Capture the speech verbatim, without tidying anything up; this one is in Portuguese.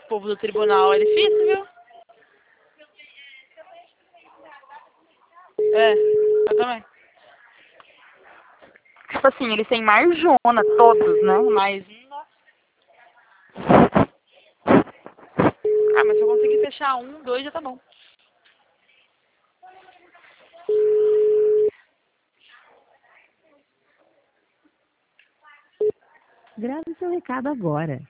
povo do tribunal é difícil, viu? É, eu também. Tipo assim, eles têm marjona, todos, né? Mas. Ah, mas se eu conseguir fechar um, dois, já tá bom. Grave seu recado agora.